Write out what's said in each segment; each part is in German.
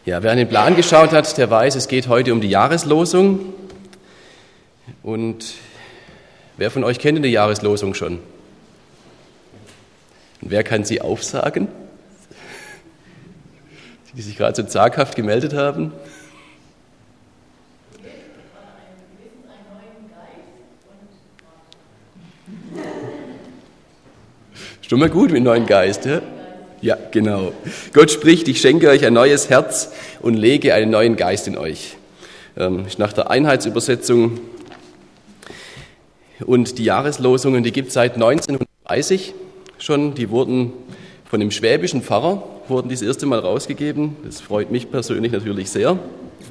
Ja, wer an den Plan geschaut hat, der weiß, es geht heute um die Jahreslosung. Und wer von euch kennt denn die Jahreslosung schon? Und wer kann sie aufsagen? Die sich gerade so zaghaft gemeldet haben. Schon mal gut mit neuen Geist, ja? Ja, genau. Gott spricht, ich schenke euch ein neues Herz und lege einen neuen Geist in euch. Ist nach der Einheitsübersetzung. Und die Jahreslosungen, die gibt es seit 1930 schon. Die wurden von einem schwäbischen Pfarrer, wurden das erste Mal rausgegeben. Das freut mich persönlich natürlich sehr.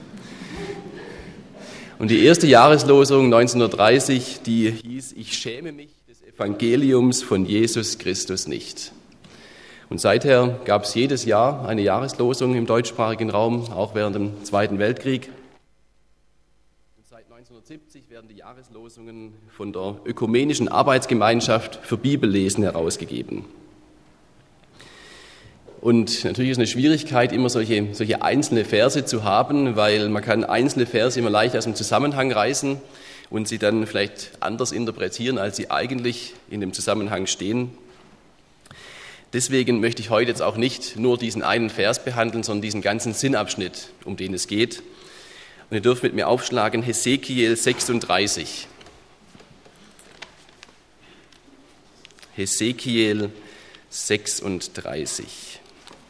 Und die erste Jahreslosung 1930, die hieß, ich schäme mich des Evangeliums von Jesus Christus nicht. Und seither gab es jedes Jahr eine Jahreslosung im deutschsprachigen Raum, auch während dem Zweiten Weltkrieg. Und seit 1970 werden die Jahreslosungen von der Ökumenischen Arbeitsgemeinschaft für Bibellesen herausgegeben. Und natürlich ist es eine Schwierigkeit, immer solche einzelne Verse zu haben, weil man kann einzelne Verse immer leicht aus dem Zusammenhang reißen und sie dann vielleicht anders interpretieren, als sie eigentlich in dem Zusammenhang stehen. Deswegen möchte ich heute jetzt auch nicht nur diesen einen Vers behandeln, sondern diesen ganzen Sinnabschnitt, um den es geht. Und ihr dürft mit mir aufschlagen, Hesekiel 36. Hesekiel 36.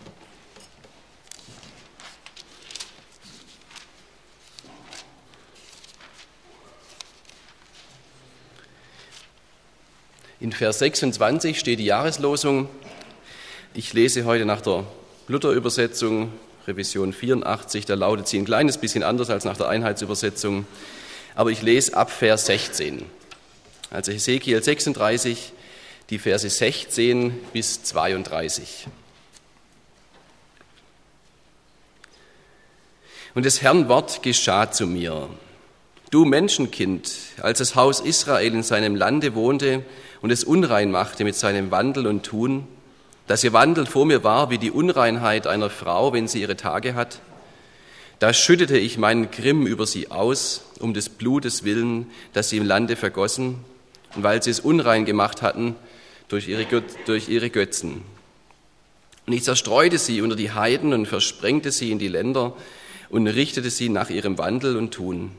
In Vers 26 steht die Jahreslosung. Ich lese heute nach der Luther-Übersetzung, Revision 84, da lautet sie ein kleines bisschen anders als nach der Einheitsübersetzung, aber ich lese ab Vers 16. Also Hesekiel 36, die Verse 16 bis 32. Und des Herrn Wort geschah zu mir. Du Menschenkind, als das Haus Israel in seinem Lande wohnte und es unrein machte mit seinem Wandel und Tun, dass ihr Wandel vor mir war wie die Unreinheit einer Frau, wenn sie ihre Tage hat, da schüttete ich meinen Grimm über sie aus, um des Blutes willen, das sie im Lande vergossen, und weil sie es unrein gemacht hatten durch ihre Götzen. Und ich zerstreute sie unter die Heiden und versprengte sie in die Länder und richtete sie nach ihrem Wandel und Tun.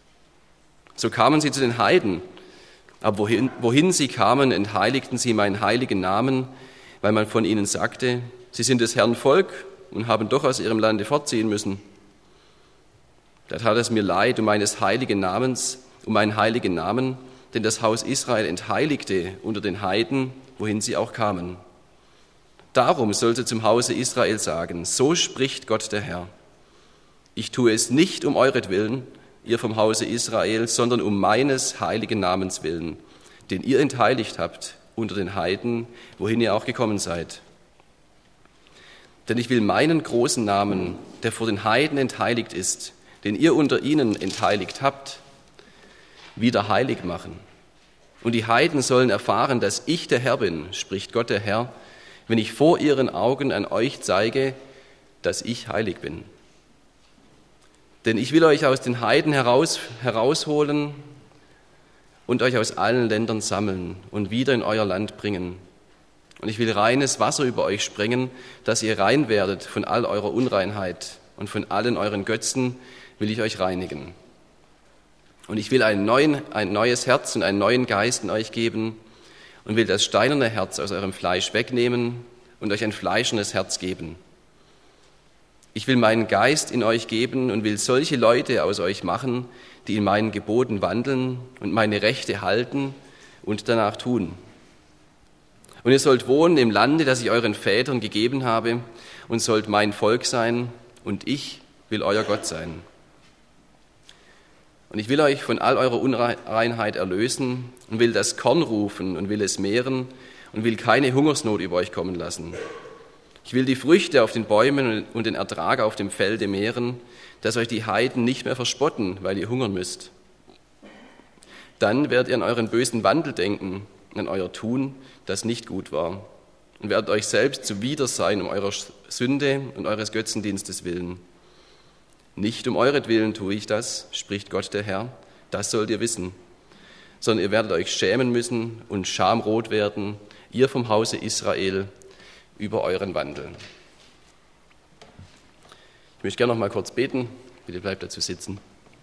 So kamen sie zu den Heiden, aber wohin sie kamen, entheiligten sie meinen heiligen Namen, weil man von ihnen sagte, sie sind des Herrn Volk und haben doch aus ihrem Lande fortziehen müssen. Da tat es mir leid um meinen heiligen Namen, denn das Haus Israel entheiligte unter den Heiden, wohin sie auch kamen. Darum sollte zum Hause Israel sagen, so spricht Gott der Herr. Ich tue es nicht um euretwillen, ihr vom Hause Israel, sondern um meines heiligen Namens willen, den ihr entheiligt habt unter den Heiden, wohin ihr auch gekommen seid. Denn ich will meinen großen Namen, der vor den Heiden entheiligt ist, den ihr unter ihnen entheiligt habt, wieder heilig machen. Und die Heiden sollen erfahren, dass ich der Herr bin, spricht Gott der Herr, wenn ich vor ihren Augen an euch zeige, dass ich heilig bin. Denn ich will euch aus den Heiden herausholen und euch aus allen Ländern sammeln und wieder in euer Land bringen. Und ich will reines Wasser über euch sprengen, dass ihr rein werdet von all eurer Unreinheit, und von allen euren Götzen will ich euch reinigen. Und ich will ein neues Herz und einen neuen Geist in euch geben und will das steinerne Herz aus eurem Fleisch wegnehmen und euch ein fleischendes Herz geben. Ich will meinen Geist in euch geben und will solche Leute aus euch machen, die in meinen Geboten wandeln und meine Rechte halten und danach tun. Und ihr sollt wohnen im Lande, das ich euren Vätern gegeben habe, und sollt mein Volk sein, und ich will euer Gott sein. Und ich will euch von all eurer Unreinheit erlösen und will das Korn rufen und will es mehren und will keine Hungersnot über euch kommen lassen. Ich will die Früchte auf den Bäumen und den Ertrag auf dem Felde mehren, dass euch die Heiden nicht mehr verspotten, weil ihr hungern müsst. Dann werdet ihr an euren bösen Wandel denken, an euer Tun, das nicht gut war, und werdet euch selbst zuwider sein um eurer Sünde und eures Götzendienstes willen. Nicht um euretwillen tue ich das, spricht Gott der Herr, das sollt ihr wissen, sondern ihr werdet euch schämen müssen und schamrot werden, ihr vom Hause Israel, über euren Wandel. Ich möchte gerne noch mal kurz beten, bitte bleibt dazu sitzen.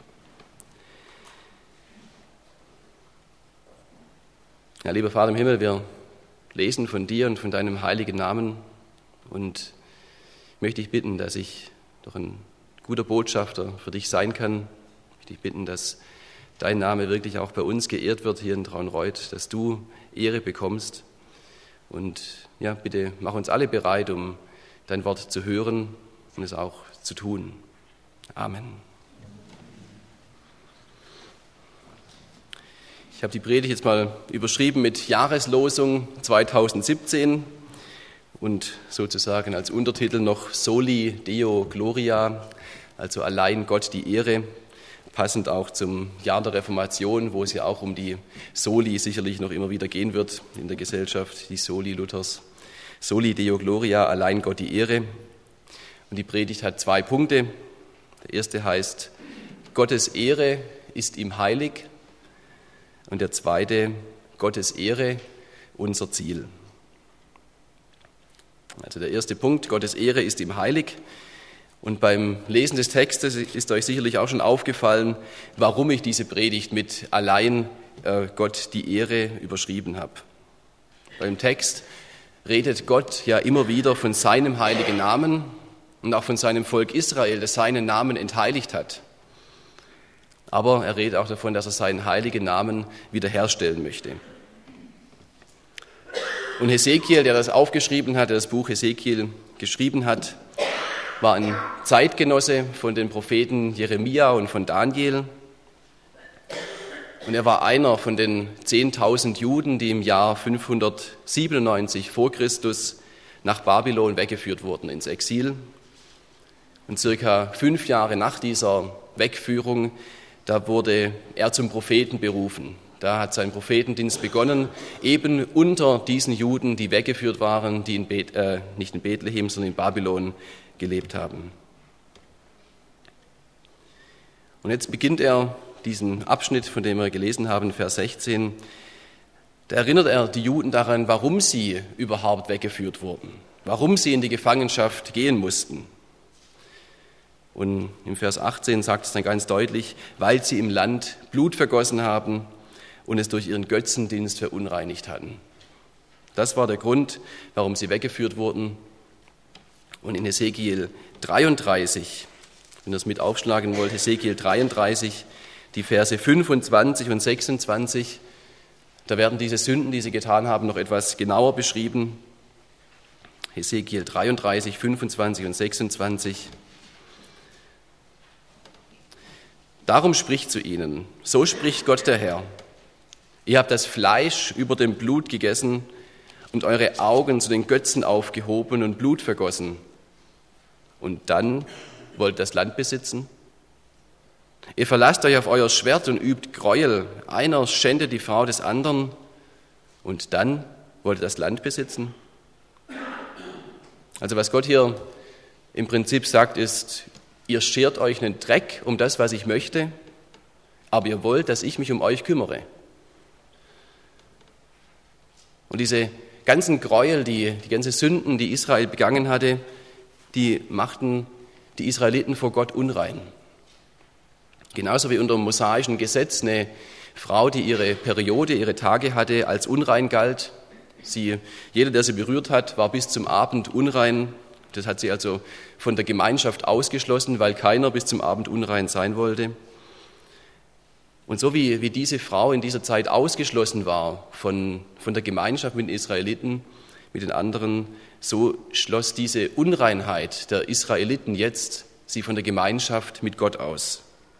Ja, lieber Vater im Himmel, wir lesen von dir und von deinem heiligen Namen und ich möchte dich bitten, dass ich doch ein guter Botschafter für dich sein kann. Ich möchte dich bitten, dass dein Name wirklich auch bei uns geehrt wird hier in Traunreut, dass du Ehre bekommst. Und ja, bitte mach uns alle bereit, um dein Wort zu hören und es auch zu tun. Amen. Ich habe die Predigt jetzt mal überschrieben mit Jahreslosung 2017 und sozusagen als Untertitel noch Soli Deo Gloria, also allein Gott die Ehre, passend auch zum Jahr der Reformation, wo es ja auch um die Soli sicherlich noch immer wieder gehen wird in der Gesellschaft, die Soli Luthers. Soli Deo Gloria, allein Gott die Ehre. Und die Predigt hat 2 Punkte. Der erste heißt, Gottes Ehre ist ihm heilig. Und der zweite, Gottes Ehre, unser Ziel. Also der erste Punkt, Gottes Ehre ist ihm heilig. Und beim Lesen des Textes ist euch sicherlich auch schon aufgefallen, warum ich diese Predigt mit allein Gott die Ehre überschrieben habe. Beim Text redet Gott ja immer wieder von seinem heiligen Namen und auch von seinem Volk Israel, das seinen Namen entheiligt hat. Aber er redet auch davon, dass er seinen heiligen Namen wiederherstellen möchte. Und Hesekiel, der das aufgeschrieben hat, der das Buch Hesekiel geschrieben hat, war ein Zeitgenosse von den Propheten Jeremia und von Daniel. Und er war einer von den 10.000 Juden, die im Jahr 597 vor Christus nach Babylon weggeführt wurden ins Exil. Und circa 5 Jahre nach dieser Wegführung, da wurde er zum Propheten berufen. Da hat sein Prophetendienst begonnen, eben unter diesen Juden, die weggeführt waren, die nicht in Bethlehem, sondern in Babylon gelebt haben. Und jetzt beginnt er diesen Abschnitt, von dem wir gelesen haben, Vers 16. Da erinnert er die Juden daran, warum sie überhaupt weggeführt wurden, warum sie in die Gefangenschaft gehen mussten. Und im Vers 18 sagt es dann ganz deutlich, weil sie im Land Blut vergossen haben und es durch ihren Götzendienst verunreinigt hatten. Das war der Grund, warum sie weggeführt wurden. Und in Hesekiel 33, wenn ihr es mit aufschlagen wollt, Hesekiel 33, die Verse 25 und 26, da werden diese Sünden, die sie getan haben, noch etwas genauer beschrieben. Hesekiel 33, 25 und 26. Darum spricht zu ihnen, so spricht Gott der Herr, ihr habt das Fleisch über dem Blut gegessen und eure Augen zu den Götzen aufgehoben und Blut vergossen. Und dann wollt das Land besitzen? Ihr verlasst euch auf euer Schwert und übt Gräuel. Einer schändet die Frau des anderen und dann wollt ihr das Land besitzen? Also was Gott hier im Prinzip sagt, ist, ihr schert euch einen Dreck um das, was ich möchte, aber ihr wollt, dass ich mich um euch kümmere. Und diese ganzen Gräuel, die ganzen Sünden, die Israel begangen hatte, die machten die Israeliten vor Gott unrein. Genauso wie unter dem mosaischen Gesetz eine Frau, die ihre Periode, ihre Tage hatte, als unrein galt. Jeder, der sie berührt hat, war bis zum Abend unrein. Das hat sie also von der Gemeinschaft ausgeschlossen, weil keiner bis zum Abend unrein sein wollte. Und so wie diese Frau in dieser Zeit ausgeschlossen war von der Gemeinschaft mit den Israeliten, mit den anderen, so schloss diese Unreinheit der Israeliten jetzt sie von der Gemeinschaft mit Gott aus.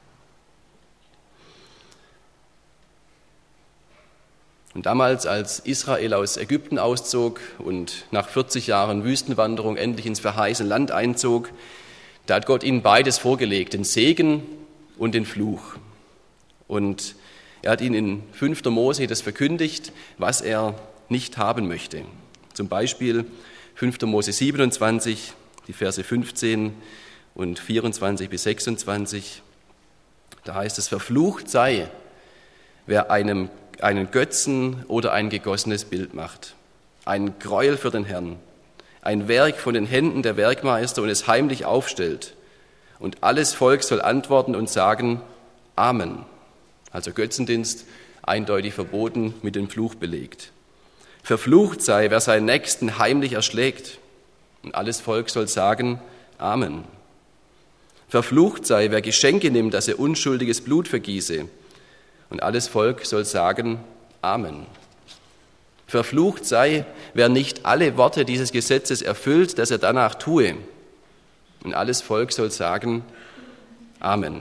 Und damals, als Israel aus Ägypten auszog und nach 40 Jahren Wüstenwanderung endlich ins verheißene Land einzog, da hat Gott ihnen beides vorgelegt, den Segen und den Fluch. Und er hat ihnen in 5. Mose das verkündigt, was er nicht haben möchte. Zum Beispiel 5. Mose 27, die Verse 15 und 24 bis 26. Da heißt es, verflucht sei, wer einen Götzen oder ein gegossenes Bild macht. Ein Gräuel für den Herrn, ein Werk von den Händen der Werkmeister und es heimlich aufstellt. Und alles Volk soll antworten und sagen, Amen. Also Götzendienst eindeutig verboten, mit dem Fluch belegt. Verflucht sei, wer seinen Nächsten heimlich erschlägt. Und alles Volk soll sagen, Amen. Verflucht sei, wer Geschenke nimmt, dass er unschuldiges Blut vergieße. Und alles Volk soll sagen, Amen. Verflucht sei, wer nicht alle Worte dieses Gesetzes erfüllt, dass er danach tue. Und alles Volk soll sagen, Amen.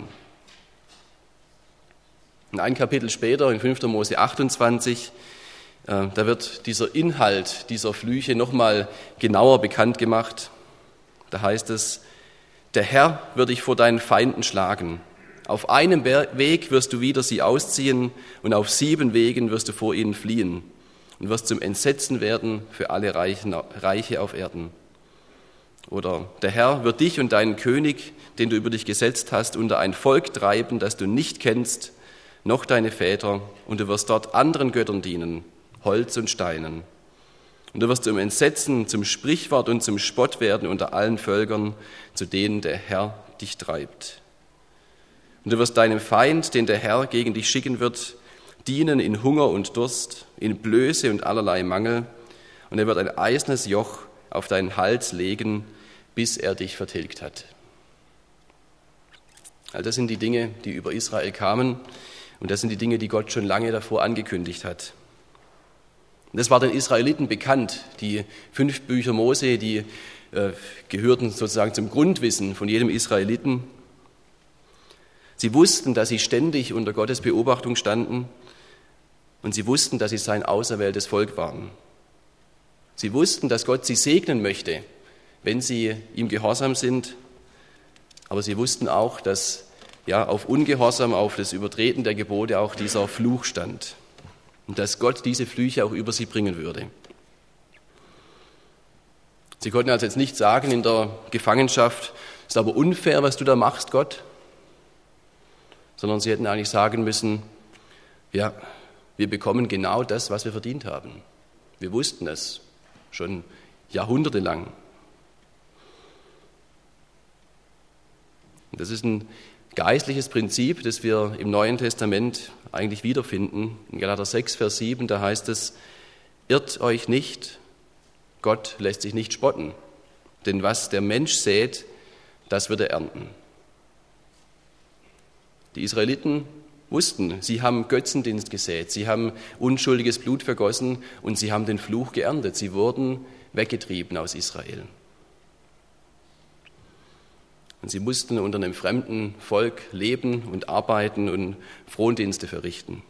Und ein Kapitel später, in 5. Mose 28, da wird dieser Inhalt dieser Flüche nochmal genauer bekannt gemacht. Da heißt es, der Herr wird dich vor deinen Feinden schlagen. Auf einem Weg wirst du wieder sie ausziehen und auf 7 Wegen wirst du vor ihnen fliehen und wirst zum Entsetzen werden für alle Reiche auf Erden. Oder der Herr wird dich und deinen König, den du über dich gesetzt hast, unter ein Volk treiben, das du nicht kennst, noch deine Väter, und du wirst dort anderen Göttern dienen, Holz und Steinen. Und du wirst zum Entsetzen, zum Sprichwort und zum Spott werden unter allen Völkern, zu denen der Herr dich treibt. Und du wirst deinem Feind, den der Herr gegen dich schicken wird, dienen in Hunger und Durst, in Blöße und allerlei Mangel. Und er wird ein eisernes Joch auf deinen Hals legen, bis er dich vertilgt hat. Also das sind die Dinge, die über Israel kamen. Und das sind die Dinge, die Gott schon lange davor angekündigt hat. Und das war den Israeliten bekannt. Die 5 Bücher Mose, die gehörten sozusagen zum Grundwissen von jedem Israeliten. Sie wussten, dass sie ständig unter Gottes Beobachtung standen und sie wussten, dass sie sein auserwähltes Volk waren. Sie wussten, dass Gott sie segnen möchte, wenn sie ihm gehorsam sind, aber sie wussten auch, dass auf Ungehorsam, auf das Übertreten der Gebote auch dieser Fluch stand und dass Gott diese Flüche auch über sie bringen würde. Sie konnten also jetzt nicht sagen in der Gefangenschaft, es ist aber unfair, was du da machst, Gott, sondern sie hätten eigentlich sagen müssen, ja, wir bekommen genau das, was wir verdient haben. Wir wussten es schon jahrhundertelang. Und das ist ein geistliches Prinzip, das wir im Neuen Testament eigentlich wiederfinden. In Galater 6, Vers 7, da heißt es, irrt euch nicht, Gott lässt sich nicht spotten, denn was der Mensch sät, das wird er ernten. Die Israeliten wussten, sie haben Götzendienst gesät, sie haben unschuldiges Blut vergossen und sie haben den Fluch geerntet. Sie wurden weggetrieben aus Israel. Und sie mussten unter einem fremden Volk leben und arbeiten und Frondienste verrichten.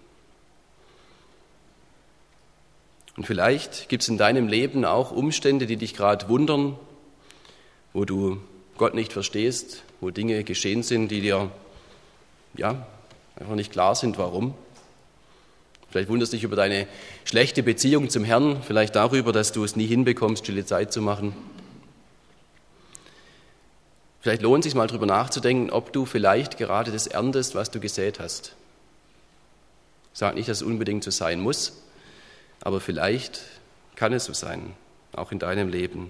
Und vielleicht gibt es in deinem Leben auch Umstände, die dich gerade wundern, wo du Gott nicht verstehst, wo Dinge geschehen sind, die dir einfach nicht klar sind, warum. Vielleicht wunderst du dich über deine schlechte Beziehung zum Herrn, vielleicht darüber, dass du es nie hinbekommst, stille Zeit zu machen. Vielleicht lohnt es sich mal drüber nachzudenken, ob du vielleicht gerade das erntest, was du gesät hast. Ich sage nicht, dass es unbedingt so sein muss, aber vielleicht kann es so sein, auch in deinem Leben.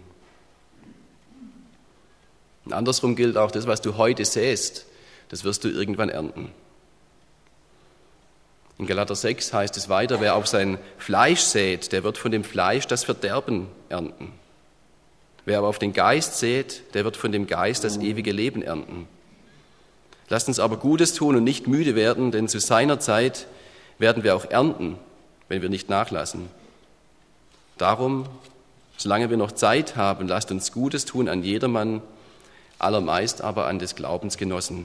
Und andersrum gilt auch, das, was du heute säst, das wirst du irgendwann ernten. In Galater 6 heißt es weiter, wer auf sein Fleisch sät, der wird von dem Fleisch das Verderben ernten. Wer aber auf den Geist sät, der wird von dem Geist das ewige Leben ernten. Lasst uns aber Gutes tun und nicht müde werden, denn zu seiner Zeit werden wir auch ernten, wenn wir nicht nachlassen. Darum, solange wir noch Zeit haben, lasst uns Gutes tun an jedermann, allermeist aber an des Glaubensgenossen.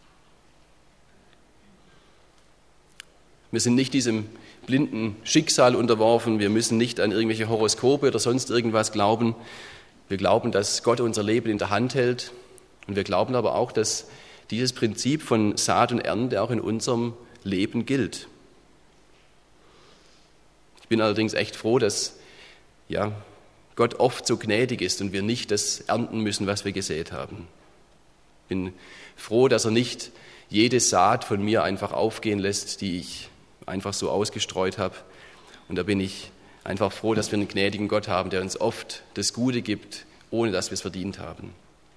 Wir sind nicht diesem blinden Schicksal unterworfen, wir müssen nicht an irgendwelche Horoskope oder sonst irgendwas glauben. Wir glauben, dass Gott unser Leben in der Hand hält und wir glauben aber auch, dass dieses Prinzip von Saat und Ernte auch in unserem Leben gilt. Ich bin allerdings echt froh, dass Gott oft so gnädig ist und wir nicht das ernten müssen, was wir gesät haben. bin froh, dass er nicht jede Saat von mir einfach aufgehen lässt, die ich einfach so ausgestreut habe. Und da bin ich einfach froh, dass wir einen gnädigen Gott haben, der uns oft das Gute gibt, ohne dass wir es verdient haben.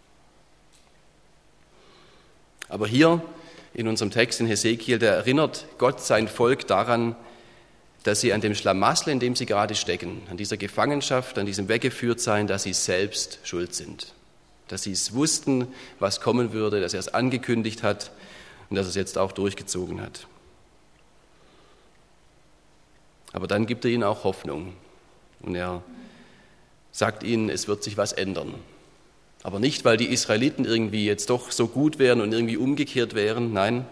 Aber hier in unserem Text in Hesekiel, da erinnert Gott sein Volk daran, dass sie an dem Schlamassel, in dem sie gerade stecken, an dieser Gefangenschaft, an diesem Weggeführtsein, dass sie selbst schuld sind. Dass sie es wussten, was kommen würde, dass er es angekündigt hat und dass er es jetzt auch durchgezogen hat. Aber dann gibt er ihnen auch Hoffnung und er sagt ihnen, es wird sich was ändern. Aber nicht, weil die Israeliten irgendwie jetzt doch so gut wären und irgendwie umgekehrt wären, nein,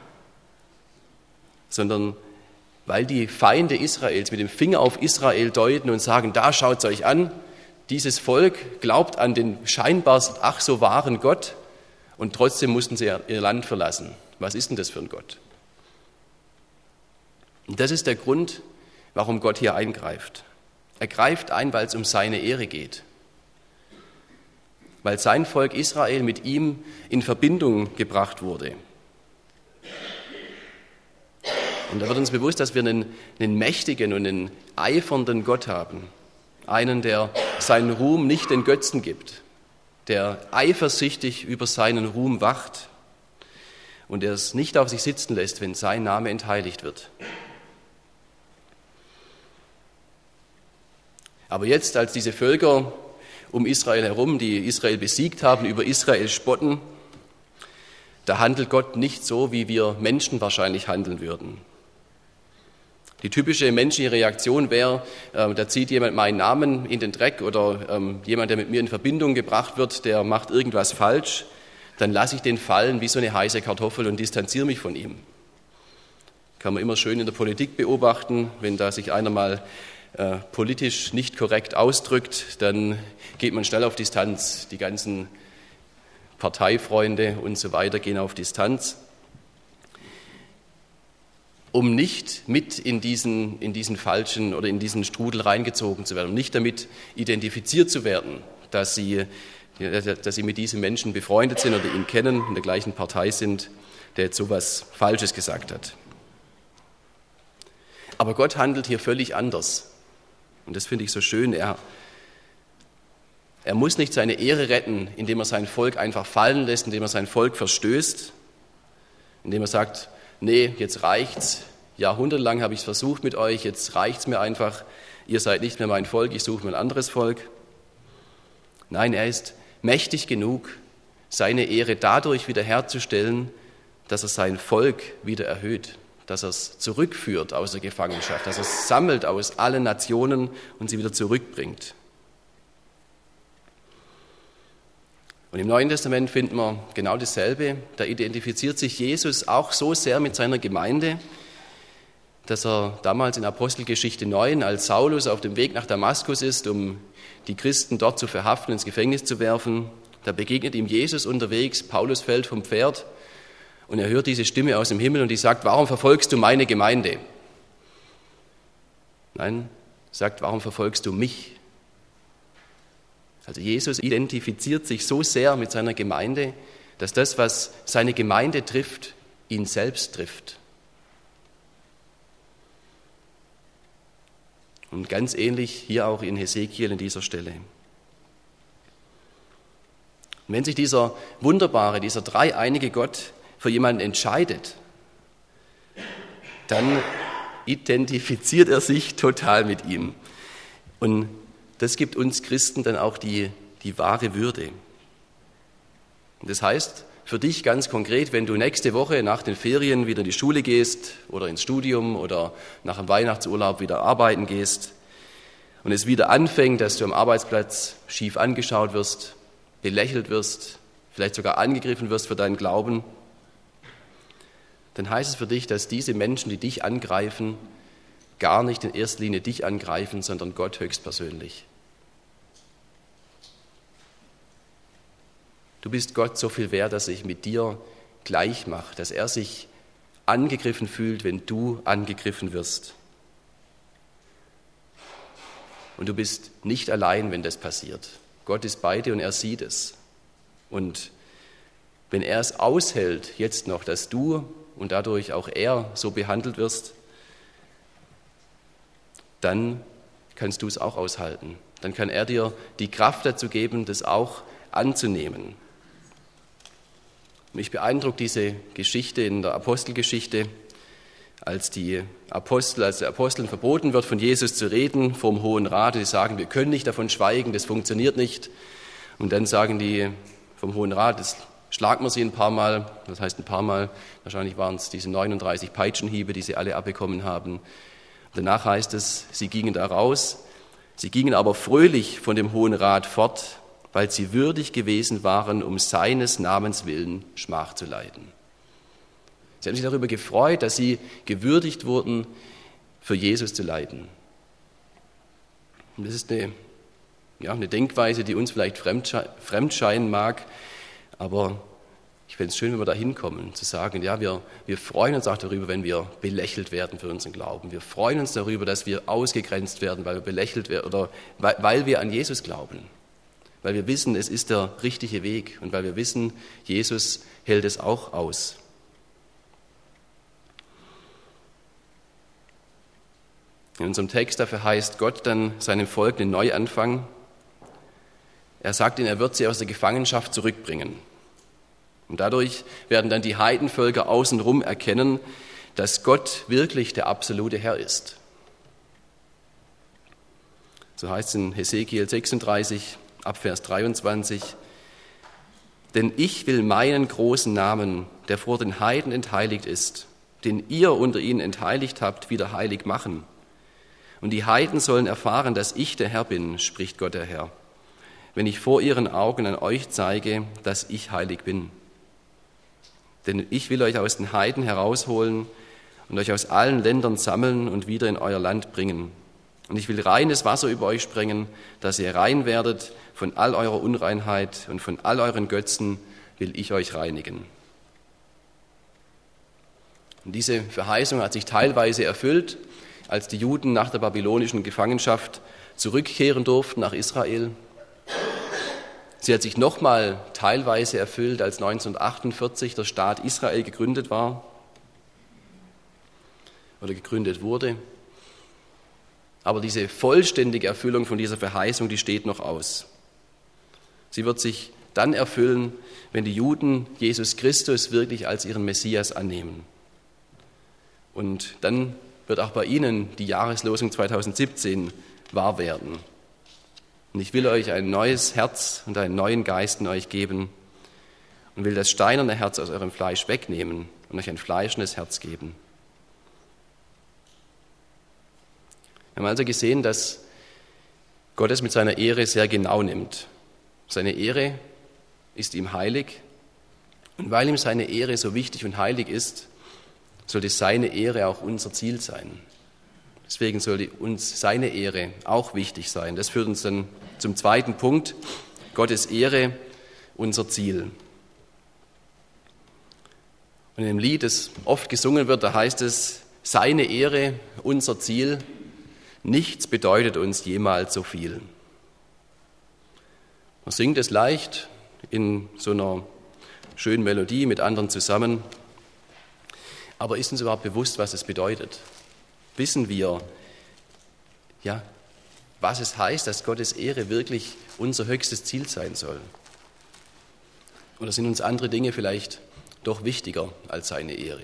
sondern weil die Feinde Israels mit dem Finger auf Israel deuten und sagen, da schaut es euch an, dieses Volk glaubt an den scheinbar ach so wahren Gott und trotzdem mussten sie ihr Land verlassen. Was ist denn das für ein Gott? Und das ist der Grund, warum Gott hier eingreift. Er greift ein, weil es um seine Ehre geht. Weil sein Volk Israel mit ihm in Verbindung gebracht wurde. Und da wird uns bewusst, dass wir einen mächtigen und einen eifernden Gott haben. Einen, der seinen Ruhm nicht den Götzen gibt, der eifersüchtig über seinen Ruhm wacht und der es nicht auf sich sitzen lässt, wenn sein Name entheiligt wird. Aber jetzt, als diese Völker um Israel herum, die Israel besiegt haben, über Israel spotten, da handelt Gott nicht so, wie wir Menschen wahrscheinlich handeln würden. Die typische menschliche Reaktion wäre, da zieht jemand meinen Namen in den Dreck oder jemand, der mit mir in Verbindung gebracht wird, der macht irgendwas falsch, dann lasse ich den fallen wie so eine heiße Kartoffel und distanziere mich von ihm. Kann man immer schön in der Politik beobachten, wenn da sich einer mal politisch nicht korrekt ausdrückt, dann geht man schnell auf Distanz. Die ganzen Parteifreunde und so weiter gehen auf Distanz, um nicht mit in diesen falschen oder in diesen Strudel reingezogen zu werden, um nicht damit identifiziert zu werden, dass sie mit diesem Menschen befreundet sind oder ihn kennen, in der gleichen Partei sind, der jetzt sowas Falsches gesagt hat. Aber Gott handelt hier völlig anders. Und das finde ich so schön. Er muss nicht seine Ehre retten, indem er sein Volk einfach fallen lässt, indem er sein Volk verstößt, indem er sagt, nee, jetzt reicht's, jahrhundertelang habe ich es versucht mit euch, jetzt reicht's mir einfach, ihr seid nicht mehr mein Volk, ich suche mir ein anderes Volk. Nein, er ist mächtig genug, seine Ehre dadurch wiederherzustellen, dass er sein Volk wieder erhöht, dass er es zurückführt aus der Gefangenschaft, dass er es sammelt aus allen Nationen und sie wieder zurückbringt. Und im Neuen Testament finden wir genau dasselbe. Da identifiziert sich Jesus auch so sehr mit seiner Gemeinde, dass er damals in Apostelgeschichte 9, als Saulus auf dem Weg nach Damaskus ist, um die Christen dort zu verhaften, ins Gefängnis zu werfen, da begegnet ihm Jesus unterwegs, Paulus fällt vom Pferd und er hört diese Stimme aus dem Himmel und die sagt, warum verfolgst du meine Gemeinde? Nein, sagt, warum verfolgst du mich? Also Jesus identifiziert sich so sehr mit seiner Gemeinde, dass das, was seine Gemeinde trifft, ihn selbst trifft. Und ganz ähnlich hier auch in Hesekiel an dieser Stelle. Und wenn sich dieser wunderbare, dieser dreieinige Gott für jemanden entscheidet, dann identifiziert er sich total mit ihm. Und das gibt uns Christen dann auch die wahre Würde. Und das heißt für dich ganz konkret, wenn du nächste Woche nach den Ferien wieder in die Schule gehst oder ins Studium oder nach dem Weihnachtsurlaub wieder arbeiten gehst und es wieder anfängt, dass du am Arbeitsplatz schief angeschaut wirst, belächelt wirst, vielleicht sogar angegriffen wirst für deinen Glauben, dann heißt es für dich, dass diese Menschen, die dich angreifen, gar nicht in erster Linie dich angreifen, sondern Gott höchstpersönlich. Du bist Gott so viel wert, dass er sich mit dir gleich macht, dass er sich angegriffen fühlt, wenn du angegriffen wirst. Und du bist nicht allein, wenn das passiert. Gott ist bei dir und er sieht es. Und wenn er es aushält, jetzt noch, dass du und dadurch auch er so behandelt wirst, dann kannst du es auch aushalten. Dann kann er dir die Kraft dazu geben, das auch anzunehmen. Mich beeindruckt diese Geschichte in der Apostelgeschichte, als der Aposteln verboten wird, von Jesus zu reden, vom Hohen Rat. Die sagen, wir können nicht davon schweigen, das funktioniert nicht. Und dann sagen die vom Hohen Rat, das schlagen wir sie ein paar Mal. Das heißt ein paar Mal, wahrscheinlich waren es diese 39 Peitschenhiebe, die sie alle abbekommen haben. Danach heißt es, sie gingen da raus, sie gingen aber fröhlich von dem Hohen Rat fort, weil sie würdig gewesen waren, um seines Namens willen Schmach zu leiden. Sie haben sich darüber gefreut, dass sie gewürdigt wurden, für Jesus zu leiden. Und das ist eine Denkweise, die uns vielleicht fremd scheinen mag, aber ich fände es schön, wenn wir da hinkommen, zu sagen, ja, wir freuen uns auch darüber, wenn wir belächelt werden für unseren Glauben. Wir freuen uns darüber, dass wir ausgegrenzt werden, weil wir belächelt werden oder weil wir an Jesus glauben. Weil wir wissen, es ist der richtige Weg und weil wir wissen, Jesus hält es auch aus. In unserem Text dafür heißt Gott dann seinem Volk einen Neuanfang. Er sagt ihnen, er wird sie aus der Gefangenschaft zurückbringen. Und dadurch werden dann die Heidenvölker außenrum erkennen, dass Gott wirklich der absolute Herr ist. So heißt es in Hesekiel 36, ab Vers 23, denn ich will meinen großen Namen, der vor den Heiden entheiligt ist, den ihr unter ihnen entheiligt habt, wieder heilig machen. Und die Heiden sollen erfahren, dass ich der Herr bin, spricht Gott der Herr, wenn ich vor ihren Augen an euch zeige, dass ich heilig bin. Denn ich will euch aus den Heiden herausholen und euch aus allen Ländern sammeln und wieder in euer Land bringen. Und ich will reines Wasser über euch sprengen, dass ihr rein werdet von all eurer Unreinheit und von all euren Götzen will ich euch reinigen. Und diese Verheißung hat sich teilweise erfüllt, als die Juden nach der babylonischen Gefangenschaft zurückkehren durften nach Israel. Sie hat sich nochmal teilweise erfüllt, als 1948 der Staat Israel gegründet war oder gegründet wurde. Aber diese vollständige Erfüllung von dieser Verheißung, die steht noch aus. Sie wird sich dann erfüllen, wenn die Juden Jesus Christus wirklich als ihren Messias annehmen. Und dann wird auch bei ihnen die Jahreslosung 2017 wahr werden. Und ich will euch ein neues Herz und einen neuen Geist in euch geben und will das steinerne Herz aus eurem Fleisch wegnehmen und euch ein fleischendes Herz geben. Wir haben also gesehen, dass Gott es mit seiner Ehre sehr genau nimmt. Seine Ehre ist ihm heilig und weil ihm seine Ehre so wichtig und heilig ist, sollte seine Ehre auch unser Ziel sein. Deswegen sollte uns seine Ehre auch wichtig sein. Das führt uns dann zum zweiten Punkt, Gottes Ehre, unser Ziel. Und in dem Lied, das oft gesungen wird, da heißt es, seine Ehre, unser Ziel, nichts bedeutet uns jemals so viel. Man singt es leicht in so einer schönen Melodie mit anderen zusammen, aber ist uns überhaupt bewusst, was es bedeutet? Wissen wir, ja, was es heißt, dass Gottes Ehre wirklich unser höchstes Ziel sein soll? Oder sind uns andere Dinge vielleicht doch wichtiger als seine Ehre?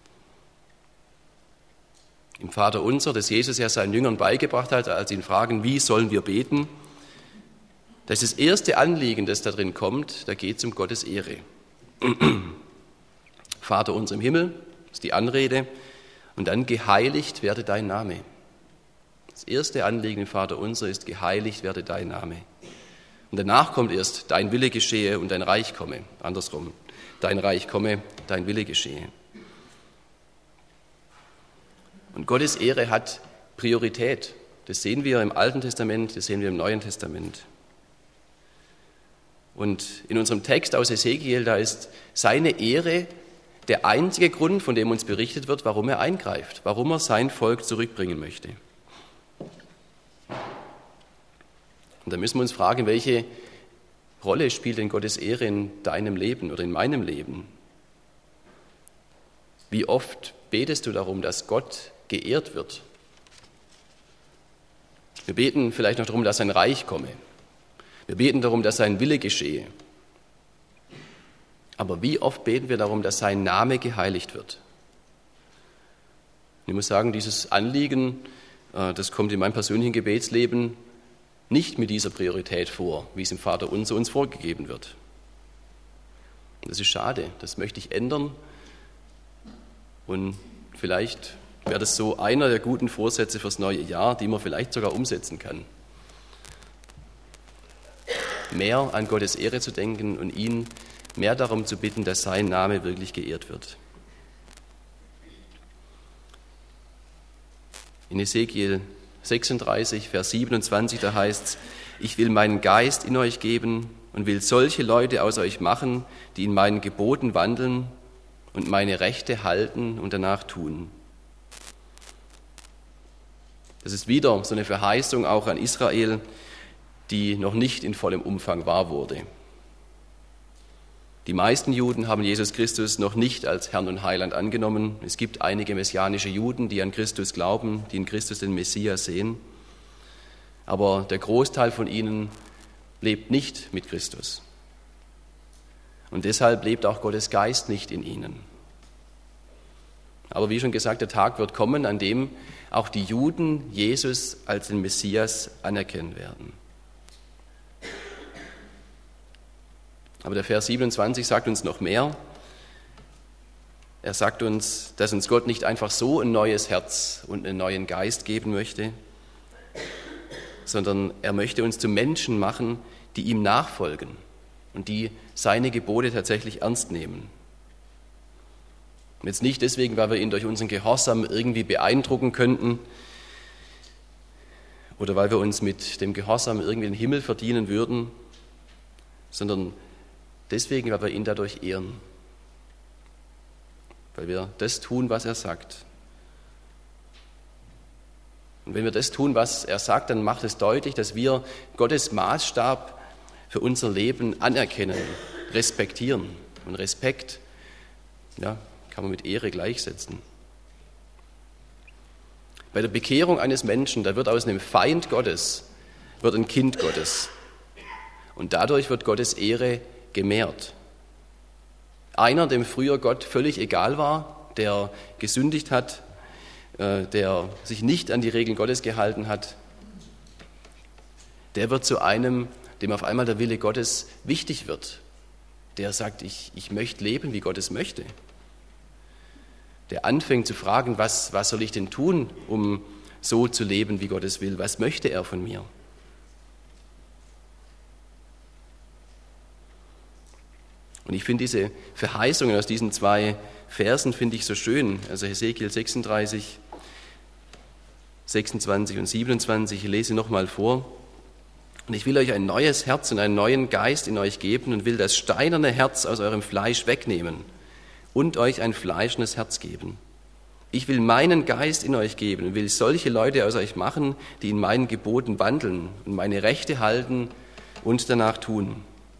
Im Vaterunser, das Jesus ja seinen Jüngern beigebracht hat, als sie ihn fragen, wie sollen wir beten, das ist das erste Anliegen, das da drin kommt, da geht es um Gottes Ehre. Vater unser im Himmel, das ist die Anrede, und dann geheiligt werde dein Name. Das erste Anliegen im Vaterunser ist, geheiligt werde dein Name. Und danach kommt erst, dein Wille geschehe und dein Reich komme. Andersrum, dein Reich komme, dein Wille geschehe. Und Gottes Ehre hat Priorität. Das sehen wir im Alten Testament, das sehen wir im Neuen Testament. Und in unserem Text aus Hesekiel, da ist seine Ehre der einzige Grund, von dem uns berichtet wird, warum er eingreift, warum er sein Volk zurückbringen möchte. Und da müssen wir uns fragen, welche Rolle spielt denn Gottes Ehre in deinem Leben oder in meinem Leben? Wie oft betest du darum, dass Gott geehrt wird? Wir beten vielleicht noch darum, dass sein Reich komme. Wir beten darum, dass sein Wille geschehe. Aber wie oft beten wir darum, dass sein Name geheiligt wird? Ich muss sagen, dieses Anliegen, das kommt in meinem persönlichen Gebetsleben nicht mit dieser Priorität vor, wie es im Vaterunser uns vorgegeben wird. Das ist schade, das möchte ich ändern. Und vielleicht wäre das so einer der guten Vorsätze fürs neue Jahr, die man vielleicht sogar umsetzen kann. Mehr an Gottes Ehre zu denken und ihn mehr darum zu bitten, dass sein Name wirklich geehrt wird. In Ezekiel 36, Vers 27, da heißt es: Ich will meinen Geist in euch geben und will solche Leute aus euch machen, die in meinen Geboten wandeln und meine Rechte halten und danach tun. Das ist wieder so eine Verheißung auch an Israel, die noch nicht in vollem Umfang wahr wurde. Die meisten Juden haben Jesus Christus noch nicht als Herrn und Heiland angenommen. Es gibt einige messianische Juden, die an Christus glauben, die in Christus den Messias sehen. Aber der Großteil von ihnen lebt nicht mit Christus. Und deshalb lebt auch Gottes Geist nicht in ihnen. Aber wie schon gesagt, der Tag wird kommen, an dem auch die Juden Jesus als den Messias anerkennen werden. Aber der Vers 27 sagt uns noch mehr. Er sagt uns, dass uns Gott nicht einfach so ein neues Herz und einen neuen Geist geben möchte, sondern er möchte uns zu Menschen machen, die ihm nachfolgen und die seine Gebote tatsächlich ernst nehmen. Und jetzt nicht deswegen, weil wir ihn durch unseren Gehorsam irgendwie beeindrucken könnten oder weil wir uns mit dem Gehorsam irgendwie den Himmel verdienen würden, sondern deswegen, weil wir ihn dadurch ehren, weil wir das tun, was er sagt. Und wenn wir das tun, was er sagt, dann macht es deutlich, dass wir Gottes Maßstab für unser Leben anerkennen, respektieren. Und Respekt, ja, kann man mit Ehre gleichsetzen. Bei der Bekehrung eines Menschen, da wird aus einem Feind Gottes, wird ein Kind Gottes. Und dadurch wird Gottes Ehre gemehrt. Einer, dem früher Gott völlig egal war, der gesündigt hat, der sich nicht an die Regeln Gottes gehalten hat, der wird zu einem, dem auf einmal der Wille Gottes wichtig wird. Der sagt, ich möchte leben, wie Gott es möchte. Der anfängt zu fragen, was soll ich denn tun, um so zu leben, wie Gott es will? Was möchte er von mir? Und ich finde diese Verheißungen aus diesen zwei Versen finde ich so schön. Also Hesekiel 36, 26 und 27, ich lese nochmal vor. Und ich will euch ein neues Herz und einen neuen Geist in euch geben und will das steinerne Herz aus eurem Fleisch wegnehmen und euch ein fleischendes Herz geben. Ich will meinen Geist in euch geben und will solche Leute aus euch machen, die in meinen Geboten wandeln und meine Rechte halten und danach tun.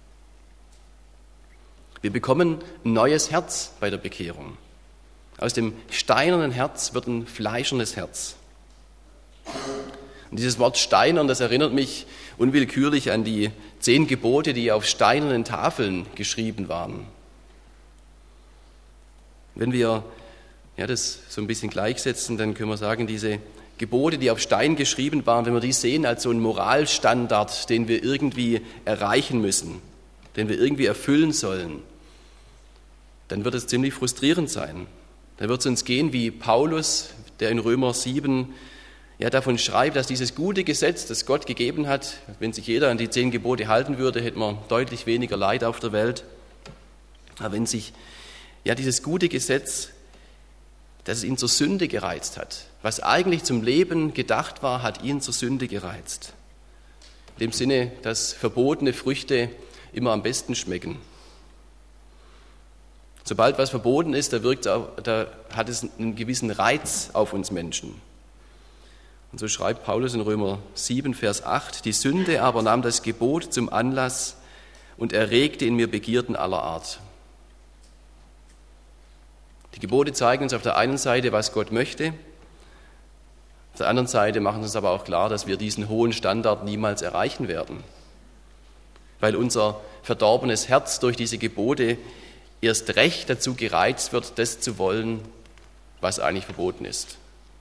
Wir bekommen ein neues Herz bei der Bekehrung. Aus dem steinernen Herz wird ein fleischernes Herz. Und dieses Wort steinern, das erinnert mich unwillkürlich an die 10 Gebote, die auf steinernen Tafeln geschrieben waren. Wenn wir das so ein bisschen gleichsetzen, dann können wir sagen, diese Gebote, die auf Stein geschrieben waren, wenn wir die sehen als so einen Moralstandard, den wir irgendwie erreichen müssen, den wir irgendwie erfüllen sollen, dann wird es ziemlich frustrierend sein. Dann wird es uns gehen wie Paulus, der in Römer 7 davon schreibt, dass dieses gute Gesetz, das Gott gegeben hat, wenn sich jeder an die 10 Gebote halten würde, hätte man deutlich weniger Leid auf der Welt. Aber wenn sich dieses gute Gesetz, dass es ihn zur Sünde gereizt hat, was eigentlich zum Leben gedacht war, hat ihn zur Sünde gereizt. In dem Sinne, dass verbotene Früchte immer am besten schmecken. Sobald was verboten ist, da hat es einen gewissen Reiz auf uns Menschen. Und so schreibt Paulus in Römer 7, Vers 8, die Sünde aber nahm das Gebot zum Anlass und erregte in mir Begierden aller Art. Die Gebote zeigen uns auf der einen Seite, was Gott möchte. Auf der anderen Seite machen uns aber auch klar, dass wir diesen hohen Standard niemals erreichen werden, weil unser verdorbenes Herz durch diese Gebote erst recht dazu gereizt wird, das zu wollen, was eigentlich verboten ist.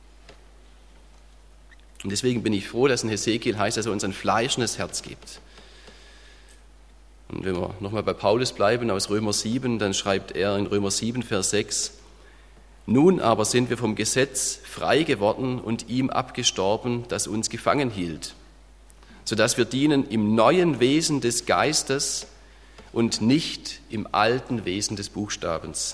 Und deswegen bin ich froh, dass in Hesekiel heißt, dass er uns ein fleischendes Herz gibt. Und wenn wir nochmal bei Paulus bleiben, aus Römer 7, dann schreibt er in Römer 7, Vers 6, nun aber sind wir vom Gesetz frei geworden und ihm abgestorben, das uns gefangen hielt, sodass wir dienen im neuen Wesen des Geistes und nicht im alten Wesen des Buchstabens.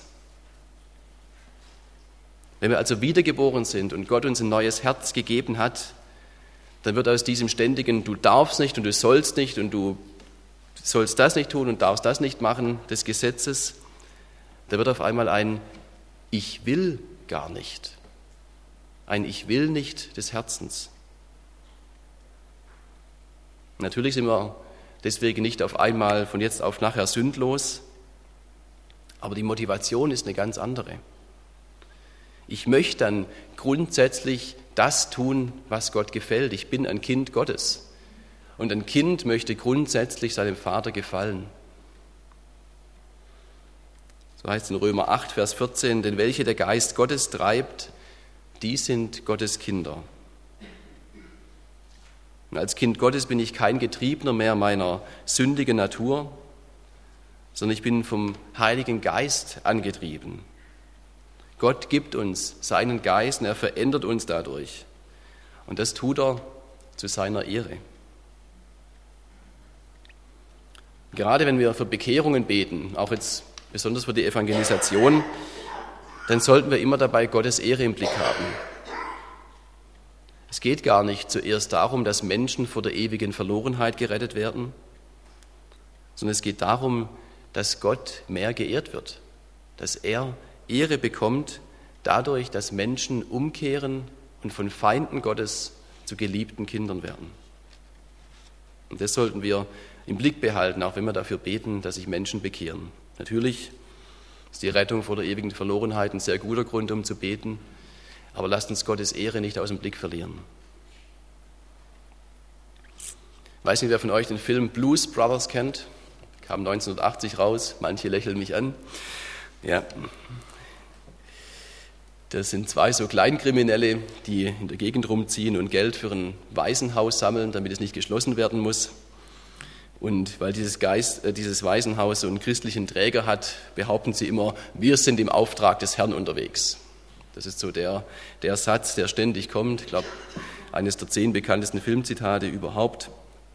Wenn wir also wiedergeboren sind und Gott uns ein neues Herz gegeben hat, dann wird aus diesem ständigen Du darfst nicht und du sollst nicht und du sollst das nicht tun und darfst das nicht machen des Gesetzes, da wird auf einmal ein Ich will gar nicht, ein Ich will nicht des Herzens. Natürlich sind wir deswegen nicht auf einmal von jetzt auf nachher sündlos, aber die Motivation ist eine ganz andere. Ich möchte dann grundsätzlich das tun, was Gott gefällt. Ich bin ein Kind Gottes. Und ein Kind möchte grundsätzlich seinem Vater gefallen. So heißt es in Römer 8, Vers 14, denn welche der Geist Gottes treibt, die sind Gottes Kinder. Und als Kind Gottes bin ich kein Getriebener mehr meiner sündigen Natur, sondern ich bin vom Heiligen Geist angetrieben. Gott gibt uns seinen Geist und er verändert uns dadurch. Und das tut er zu seiner Ehre. Gerade wenn wir für Bekehrungen beten, auch jetzt besonders für die Evangelisation, dann sollten wir immer dabei Gottes Ehre im Blick haben. Es geht gar nicht zuerst darum, dass Menschen vor der ewigen Verlorenheit gerettet werden, sondern es geht darum, dass Gott mehr geehrt wird, dass er Ehre bekommt dadurch, dass Menschen umkehren und von Feinden Gottes zu geliebten Kindern werden. Und das sollten wir im Blick behalten, auch wenn wir dafür beten, dass sich Menschen bekehren. Natürlich ist die Rettung vor der ewigen Verlorenheit ein sehr guter Grund, um zu beten, aber lasst uns Gottes Ehre nicht aus dem Blick verlieren. Ich weiß nicht, wer von euch den Film Blues Brothers kennt. Kam 1980 raus, manche lächeln mich an. Ja. Das sind zwei so Kleinkriminelle, die in der Gegend rumziehen und Geld für ein Waisenhaus sammeln, damit es nicht geschlossen werden muss. Und weil dieses Waisenhaus so einen christlichen Träger hat, behaupten sie immer, wir sind im Auftrag des Herrn unterwegs. Das ist so der Satz, der ständig kommt. Ich glaube, eines der 10 bekanntesten Filmzitate überhaupt.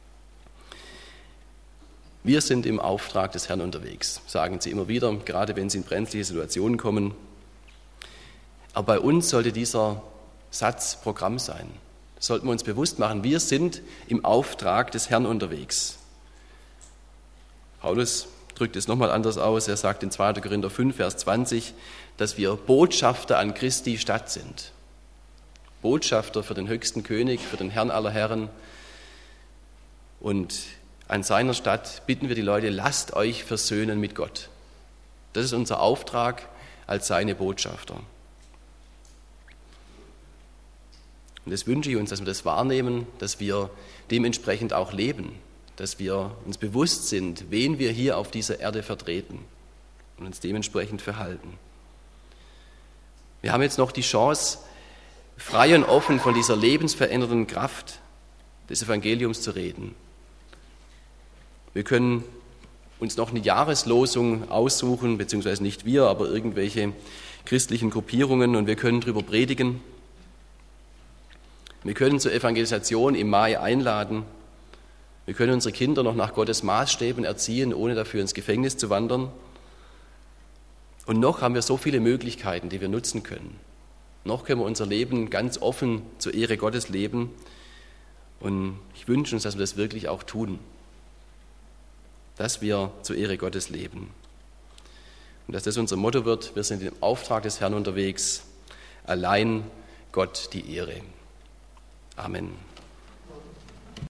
Wir sind im Auftrag des Herrn unterwegs, sagen sie immer wieder, gerade wenn sie in brenzliche Situationen kommen. Aber bei uns sollte dieser Satz Programm sein. Das sollten wir uns bewusst machen. Wir sind im Auftrag des Herrn unterwegs. Paulus drückt es nochmal anders aus. Er sagt in 2. Korinther 5, Vers 20, dass wir Botschafter an Christi Stadt sind. Botschafter für den höchsten König, für den Herrn aller Herren. Und an seiner Stadt bitten wir die Leute, lasst euch versöhnen mit Gott. Das ist unser Auftrag als seine Botschafter. Und das wünsche ich uns, dass wir das wahrnehmen, dass wir dementsprechend auch leben, dass wir uns bewusst sind, wen wir hier auf dieser Erde vertreten und uns dementsprechend verhalten. Wir haben jetzt noch die Chance, frei und offen von dieser lebensverändernden Kraft des Evangeliums zu reden. Wir können uns noch eine Jahreslosung aussuchen, beziehungsweise nicht wir, aber irgendwelche christlichen Gruppierungen, und wir können darüber predigen. Wir können zur Evangelisation im Mai einladen. Wir können unsere Kinder noch nach Gottes Maßstäben erziehen, ohne dafür ins Gefängnis zu wandern. Und noch haben wir so viele Möglichkeiten, die wir nutzen können. Noch können wir unser Leben ganz offen zur Ehre Gottes leben. Und ich wünsche uns, dass wir das wirklich auch tun. Dass wir zur Ehre Gottes leben. Und dass das unser Motto wird, wir sind im Auftrag des Herrn unterwegs, allein Gott die Ehre. Amen.